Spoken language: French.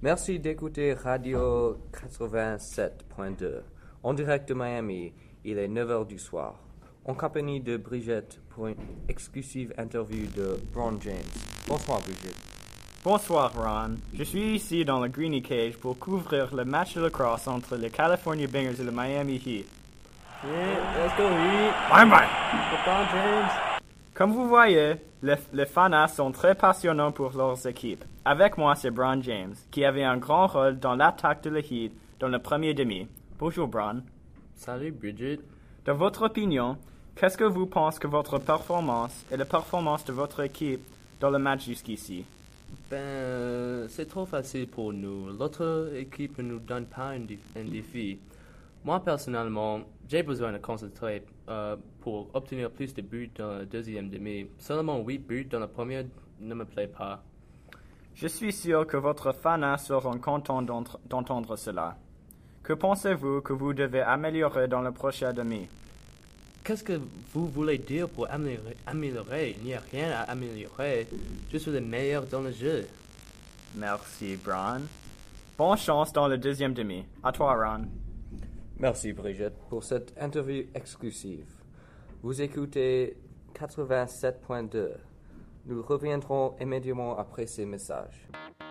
Merci d'écouter Radio 87.2. En direct de Miami, il est 9h du soir. En compagnie de Brigitte pour une exclusive interview de Bron James. Bonsoir Brigitte. Bonsoir Ron. Je suis ici dans le Greenie Cage pour couvrir le match de lacrosse entre les California Bingers et le Miami Heat. Yeah, let's go Heat. Bye bye. LeBron James. Comme vous voyez, les fans sont très passionnants pour leurs équipes. Avec moi, c'est Bron James, qui avait un grand rôle dans l'attaque de la Heat dans le premier demi. Bonjour Bron. Salut Bridget. Dans votre opinion, qu'est-ce que vous pensez que votre performance et la performance de votre équipe dans le match jusqu'ici? C'est trop facile pour nous. L'autre équipe ne nous donne pas un défi. Moi, personnellement, j'ai besoin de concentrer pour obtenir plus de buts dans le deuxième demi. Seulement 8 buts dans le premier ne me plaît pas. Je suis sûr que votre fans seront contents d'entendre cela. Que pensez-vous que vous devez améliorer dans le prochain demi? Qu'est-ce que vous voulez dire pour améliorer? Il n'y a rien à améliorer. Je suis le meilleur dans le jeu. Merci, Bron. Bonne chance dans le deuxième demi. À toi, Ron. Merci Brigitte pour cette interview exclusive. Vous écoutez 87.2. Nous reviendrons immédiatement après ces messages.